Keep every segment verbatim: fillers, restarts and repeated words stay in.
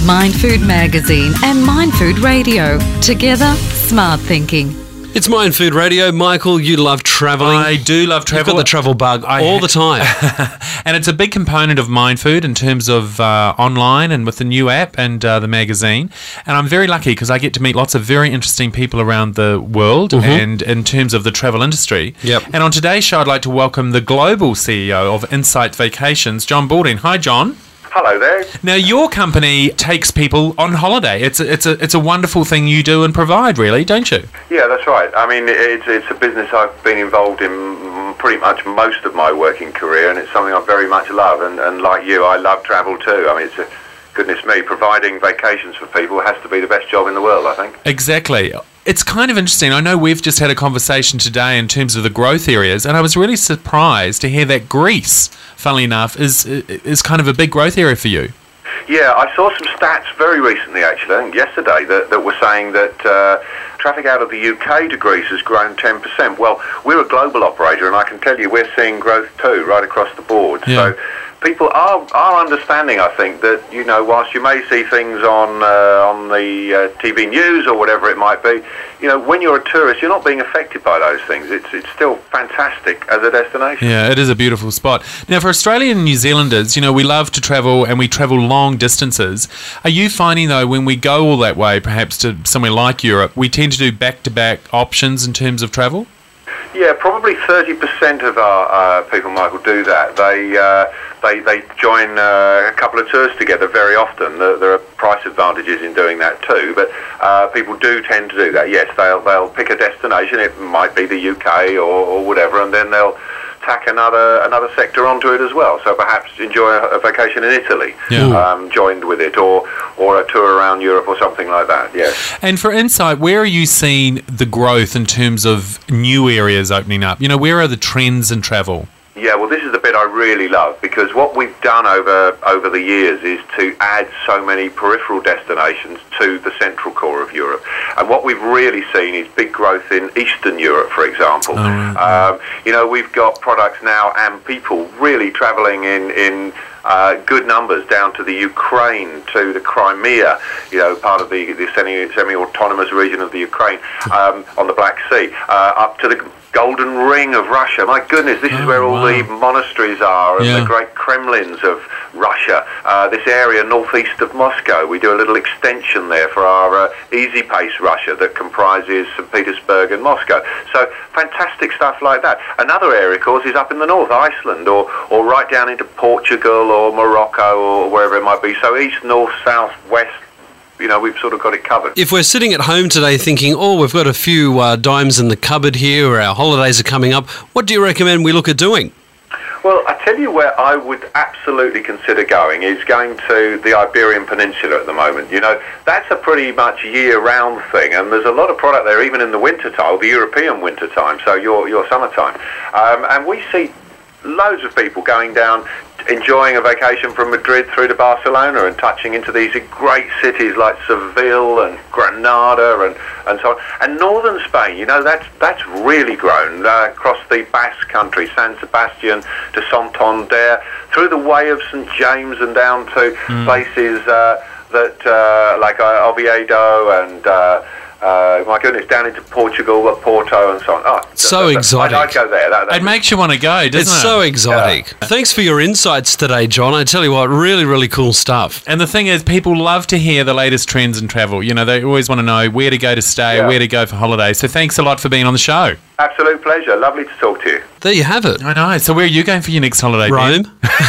Mind Food Magazine and Mind Food Radio. Together, smart thinking. It's Mind Food Radio. Michael, you love travelling. I do love travel. You've got the travel bug I all ha- the time. And it's a big component of Mind Food in terms of uh, online and with the new app and uh, the magazine. And I'm very lucky because I get to meet lots of very interesting people around the world mm-hmm. and in terms of the travel industry. Yep. And on today's show, I'd like to welcome the global C E O of Insight Vacations, John Balding. Hi, John. Hello there. Now, your company takes people on holiday. It's a, it's a it's a wonderful thing you do and provide, really, don't you? Yeah, that's right. I mean, it's it's a business I've been involved in pretty much most of my working career, and it's something I very much love. And, and like you, I love travel too. I mean, it's a, goodness me, providing vacations for people has to be the best job in the world, I think. Exactly. It's kind of interesting. I know we've just had a conversation today in terms of the growth areas, and I was really surprised to hear that Greece, funnily enough, is is kind of a big growth area for you. Yeah, I saw some stats very recently, actually, I think yesterday, that, that were saying that uh, traffic out of the U K to Greece has grown ten percent. Well, we're a global operator, and I can tell you we're seeing growth too, right across the board. Yeah. So people are are understanding, I think, that, you know, whilst you may see things on uh, on the uh, T V news or whatever it might be, you know, when you're a tourist, you're not being affected by those things. It's it's still fantastic as a destination. Yeah, it is a beautiful spot. Now, for Australian and New Zealanders, you know, we love to travel and we travel long distances. Are you finding, though, when we go all that way, perhaps to somewhere like Europe, we tend to do back-to-back options in terms of travel? Yeah, probably thirty percent of our uh, people, Michael, do that. They uh, they they join uh, a couple of tours together very often. There, there are price advantages in doing that too, but uh, people do tend to do that. Yes, they'll they'll pick a destination. It might be the U K or, or whatever, and then they'll tack another another sector onto it as well. So perhaps enjoy a, a vacation in Italy, Yeah. um, joined with it, or or a tour around Europe or something like that. Yes. And for Insight, where are you seeing the growth in terms of new areas opening up? You know, where are the trends in travel? Yeah, well, this is the bit I really love, because what we've done over over the years is to add so many peripheral destinations to the central core of Europe. And what we've really seen is big growth in Eastern Europe, for example. Oh, right. um, you know, we've got products now and people really travelling in, in uh, good numbers down to the Ukraine, to the Crimea, you know, part of the, the semi, semi-autonomous region of the Ukraine, um, on the Black Sea, uh, up to the Golden Ring of Russia. My goodness, this Oh, is where all wow. the monasteries are and Yeah. the great Kremlins of Russia. Uh, this area northeast of Moscow, we do a little extension there for our uh, Easy Pace Russia that comprises Saint Petersburg and Moscow. So fantastic stuff like that. Another area, of course, is up in the north, Iceland, or, or right down into Portugal or Morocco or wherever it might be. So east, north, south, west, you know, we've sort of got it covered. If we're sitting at home today thinking, oh, we've got a few uh, dimes in the cupboard here, or our holidays are coming up, what do you recommend we look at doing? Well, I tell you where I would absolutely consider going is going to the Iberian Peninsula at the moment. You know, that's a pretty much year-round thing, and there's a lot of product there even in the winter time, the European winter time, so your your summertime. Um, and we see loads of people going down, enjoying a vacation from Madrid through to Barcelona and touching into these great cities like Seville and Granada and, and so on. And northern Spain, you know, that's that's really grown uh, across the Basque country, San Sebastian to Santander, through the Way of Saint James and down to mm. places uh, that uh, like uh, Oviedo and uh, Uh, my goodness, down into Portugal, Porto, and so on. Oh, so that, that, exotic. I'd, I'd go there. That, that It makes you want to go, doesn't It's it? so exotic. Yeah. Thanks for your insights today, John. I tell you what, really, really cool stuff. And the thing is, people love to hear the latest trends in travel. You know, they always want to know where to go to stay, Yeah. where to go for holidays. So thanks a lot for being on the show. Absolute pleasure. Lovely to talk to you. There you have it. I know. So where are you going for your next holiday, Ben? Rome.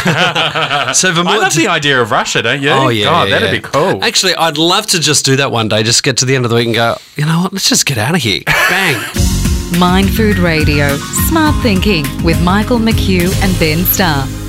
so for I more love t- the idea of Russia, don't you? Oh, yeah. God, yeah, that'd yeah. be cool. Actually, I'd love to just do that one day, just get to the end of the week and go, you know what, let's just get out of here. Bang. Mind Food Radio. Smart thinking with Michael McHugh and Ben Starr.